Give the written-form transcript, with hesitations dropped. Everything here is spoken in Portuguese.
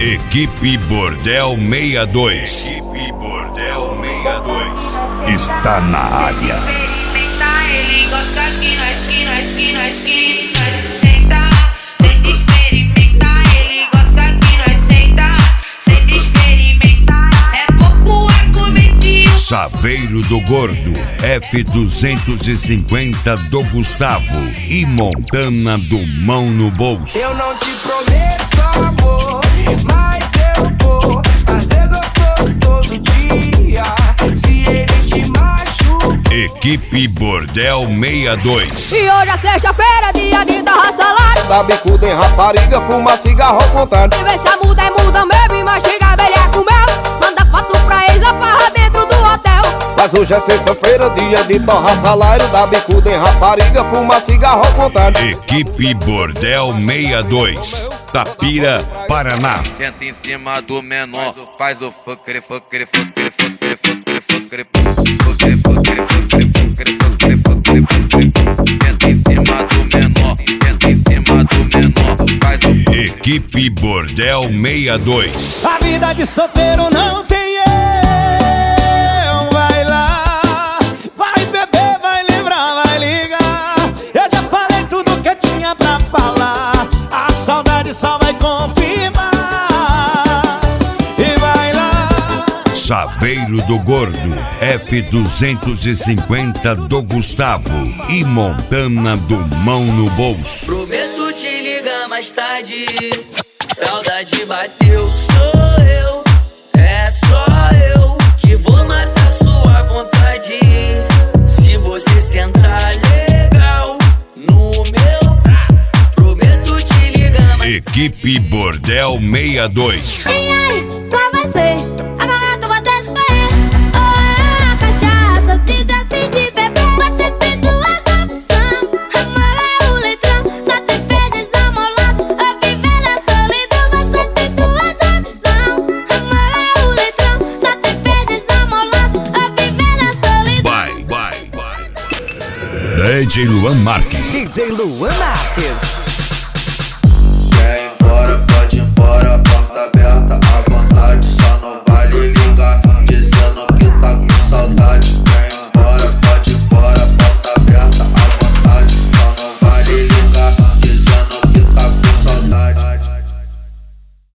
Equipe Bordel 62. Equipe Bordel 62. Está na área. Ele gosta que nós senta, senta experimentar. Ele gosta que nós senta experimentar. É pouco argumentinho. Saveiro do Gordo, F250 do Gustavo e Montana do Mão no Bolso. Eu não te prometo amor, mas eu vou fazer gostoso todo dia. Se ele te machuca. Equipe Bordel 62. E hoje é sexta-feira, dia de torrar salário. Dá bicuda em rapariga, fuma cigarro ao contrário. E vê se a muda é muda mesmo e mastiga abelha com mel. Manda foto pra eles, a farra dentro do hotel. Mas hoje é sexta-feira, dia de torrar salário. Dá bicuda em rapariga, fuma cigarro ao contrário. Equipe Bordel 62. Tapira, Paraná. Senta em cima do menor, faz o fucre, fucre, fucre, fucre, fucre, fucre, fucre, fucre, fucre, fucre, fucre, fucre, fucre. Senta em cima do menor, senta em cima do menor, faz o fucre. Equipe Bordel 62. A vida de solteiro não tem eu. Vai lá, vai beber, vai lembrar, vai ligar. Eu já falei tudo que tinha pra falar. A saudade só vai confirmar. E vai lá. Saveiro do Gordo, F250 do Gustavo e Montana do Mão no Bolso. Prometo te ligar mais tarde. Saudade bateu, sou eu. É só eu que vou matar sua vontade. Se você sentar legal no meu, prometo te ligar mais. Equipe Bordel 62. E aí, pra você, agora tu vai descer. Ou é a cachaça, te decide beber. Você tem duas opções, amar é o letrão. Só te fez desamolado, a viver na solidão. Você tem duas opções, amar é o letrão. Só te fez desamolado, a viver na solidão. Vai. DJ Luan Marques. DJ Luan Marques.